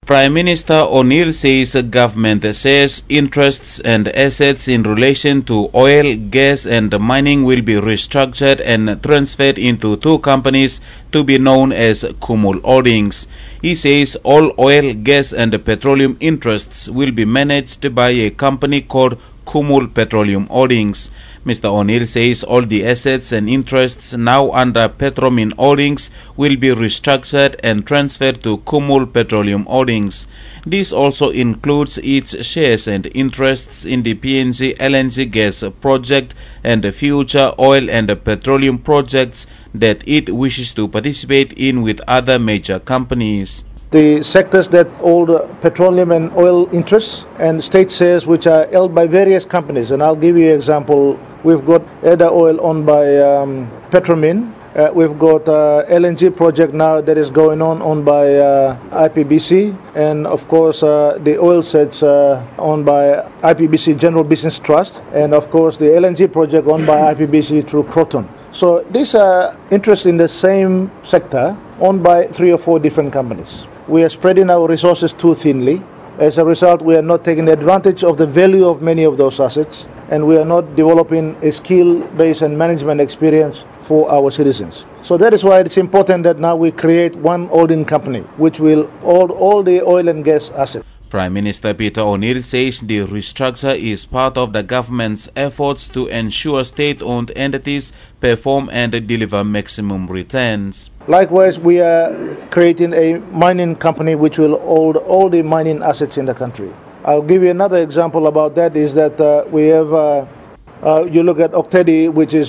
Prime Minister O'Neill says government shares, interests and assets in relation to oil, gas and mining will be restructured and transferred into two companies to be known as Kumul Holdings. He says all oil, gas and petroleum interests will be managed by a company called Kumul Petroleum Holdings. Mr. O'Neill says all the assets and interests now under Petromin Holdings will be restructured and transferred to Kumul Petroleum Holdings. This also includes its shares and interests in the PNG LNG gas project and the future oil and petroleum projects that it wishes to participate in with other major companies. The sectors that hold petroleum and oil interests and state shares which are held by various companies. And I'll give you an example. We've got Eda Oil owned by Petromin. We've got LNG project now that is going on owned by IPBC. And of course the oil sets owned by IPBC General Business Trust. And of course the LNG project owned by IPBC through Croton. So these are interests in the same sector owned by 3 or 4 different companies. We are spreading our resources too thinly. As a result, we are not taking advantage of the value of many of those assets, and we are not developing a skill-based and management experience for our citizens. So that is why it's important that now we create one holding company which will hold all the oil and gas assets. Prime Minister Peter O'Neill says the restructure is part of the government's efforts to ensure state-owned entities perform and deliver maximum returns. Likewise, we are creating a mining company which will hold all the mining assets in the country. I'll give you another example about that is that we have, you look at Octedi, which is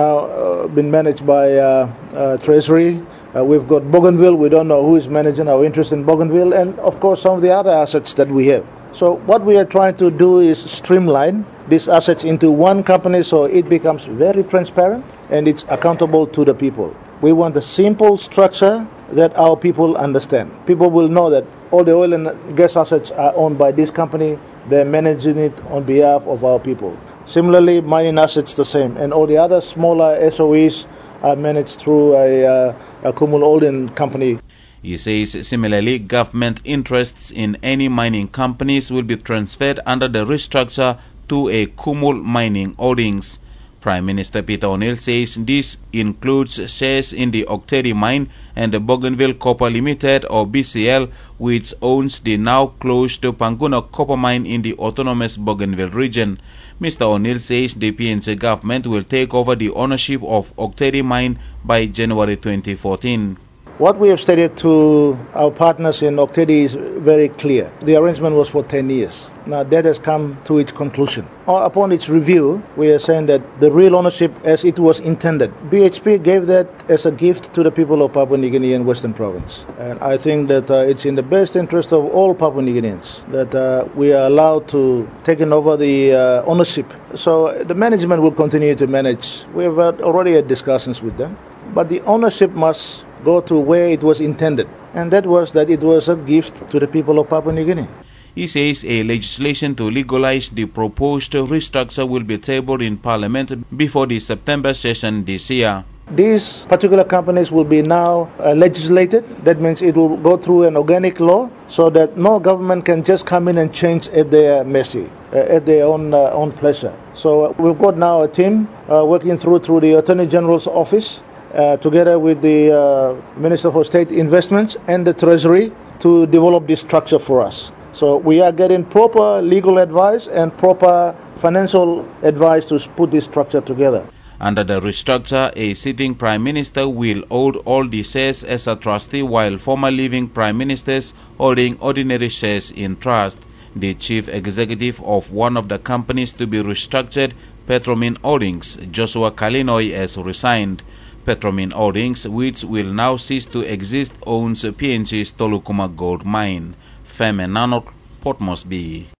now been managed by Treasury. We've got Bougainville. We don't know who is managing our interest in Bougainville, and of course some of the other assets that we have. So what we are trying to do is streamline these assets into one company so it becomes very transparent and it's accountable to the people. We want a simple structure that our people understand. People will know that all the oil and gas assets are owned by this company. They're managing it on behalf of our people. Similarly, mining assets the same, and all the other smaller SOEs are managed through a Kumul Holding company. He says similarly, government interests in any mining companies will be transferred under the restructure to a Kumul Mining Holdings. Prime Minister Peter O'Neill says this includes shares in the Octedi mine and the Bougainville Copper Limited or BCL, which owns the now closed Panguna copper mine in the autonomous Bougainville region. Mr. O'Neill says the PNG government will take over the ownership of Octedi mine by January 2014. What we have stated to our partners in Octedi is very clear. The arrangement was for 10 years. Now that has come to its conclusion. Upon its review, we are saying that the real ownership as it was intended. BHP gave that as a gift to the people of Papua New Guinea and Western Province. And I think that it's in the best interest of all Papua New Guineans that we are allowed to take over the ownership. So the management will continue to manage. We have already had discussions with them. But the ownership must go to where it was intended, and that was that it was a gift to the people of Papua New Guinea. He says a legislation to legalize the proposed restructure will be tabled in Parliament before the September session this year. These particular companies will be now legislated. That means it will go through an organic law so that no government can just come in and change at their mercy, at their own pleasure. So we've got now a team working through the Attorney General's office together with the Minister for State Investments and the Treasury to develop this structure for us. So we are getting proper legal advice and proper financial advice to put this structure together. Under the restructure, a sitting Prime Minister will hold all the shares as a trustee while former living Prime Ministers holding ordinary shares in trust. The Chief Executive of one of the companies to be restructured, Petromin Holdings, Joshua Kalinoi, has resigned. Petromin Holdings, which will now cease to exist, owns PNG's Tolukuma gold mine. Feme Nanok, Port Moresby.